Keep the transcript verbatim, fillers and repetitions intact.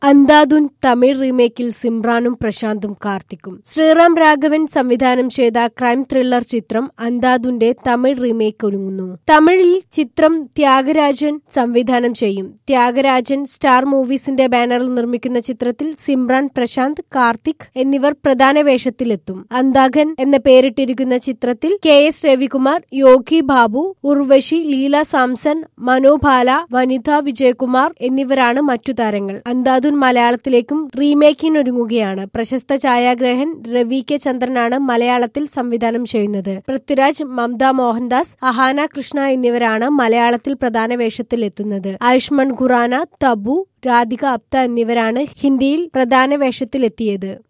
അന്ധാധുൻ തമിഴ് റീമേക്കിൽ സിമ്രാനും പ്രശാന്തും കാർത്തിക്കും. ശ്രീറാം രാഘവൻ സംവിധാനം ചെയ്ത crime thriller ചിത്രം അന്ധാധുന്റെ തമിഴ് റീമേക്ക് ഒരുങ്ങുന്നു. തമിഴിൽ ചിത്രം ത്യാഗരാജൻ സംവിധാനം ചെയ്യും. ത്യാഗരാജൻ സ്റ്റാർ മൂവീസിന്റെ ബാനറിൽ നിർമ്മിക്കുന്ന ചിത്രത്തിൽ സിമ്രാൻ, പ്രശാന്ത്, കാർത്തിക് എന്നിവർ പ്രധാന വേഷത്തിലെത്തും. അന്ധാധൻ എന്ന പേരിട്ടിരിക്കുന്ന ചിത്രത്തിൽ കെ എസ് രവികുമാർ, യോഗി ബാബു, ഉർവശി, ലീല സാംസൺ, മനോബാല, വനിത വിജയകുമാർ എന്നിവരാണ് മറ്റു താരങ്ങൾ. അന്ധാധുൻ മലയാളത്തിലേക്കും റീമേക്കിനൊരുങ്ങുകയാണ്. പ്രശസ്ത ഛായാഗ്രഹൻ രവി കെ ചന്ദ്രനാണ് മലയാളത്തിൽ സംവിധാനം ചെയ്യുന്നത്. പൃഥ്വിരാജ്, മമത മോഹൻദാസ്, അഹാന കൃഷ്ണ എന്നിവരാണ് മലയാളത്തിൽ പ്രധാന വേഷത്തിൽ എത്തുന്നത്. ആയുഷ്മാൻ ഖുറാന, തബു, രാധിക അപ്ത എന്നിവരാണ് ഹിന്ദിയിൽ പ്രധാന വേഷത്തിലെത്തിയത്.